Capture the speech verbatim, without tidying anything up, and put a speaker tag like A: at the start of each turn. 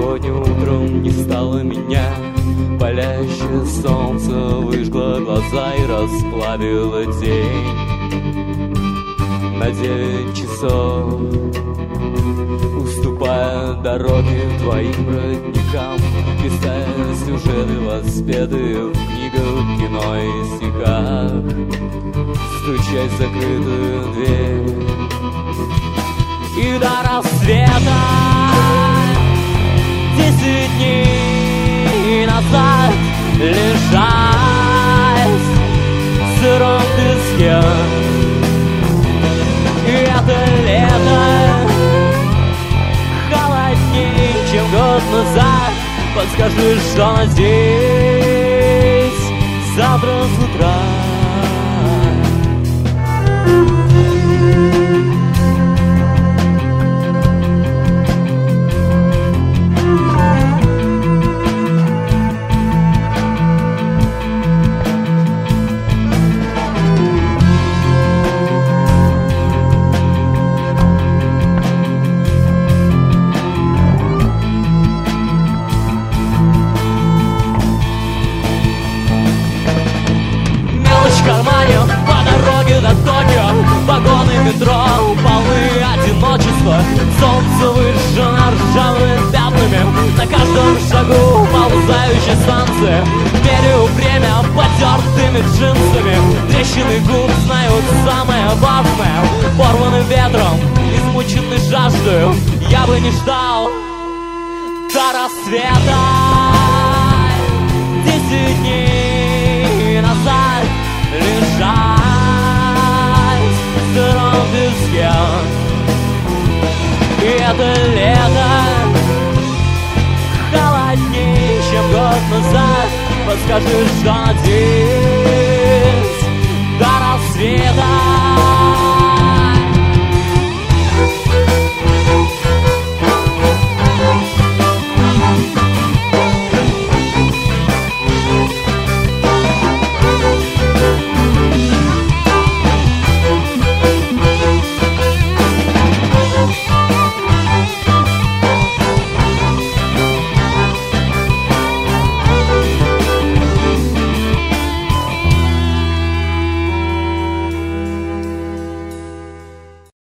A: Сегодня утром не стало меня, палящее солнце выжгло глаза и расплавило день. На девять часов, уступая дороги твоим родникам, писая сюжеты, воспетые в книгах, кино и стихах, стучать в закрытую дверь. И до рассвета десять дней назад лежать в сыром песке. И это лето холоднее, чем год назад. Подскажи, что здесь завтра с утра. До Токио, вагоны метро, полы одиночества. Солнце выжжено ржавыми пятнами, на каждом шагу ползающей станции. Меряю время потертыми джинсами, трещины губ знают самое важное. Порванным ветром, измученный жаждою, я бы не ждал до рассвета. Десять дней назад лежать в сыром песке. И это лето холоднее, чем год назад. Подскажи, что здесь до рассвета.